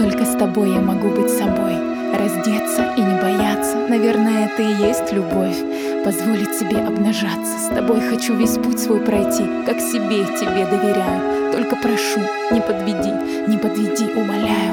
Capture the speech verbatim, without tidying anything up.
Только с тобой я могу быть собой, раздеться и не бояться. Наверное, это и есть любовь, позволить себе обнажаться. С тобой хочу весь путь свой пройти, как себе тебе доверяю. Только прошу, не подведи, не подведи, умоляю.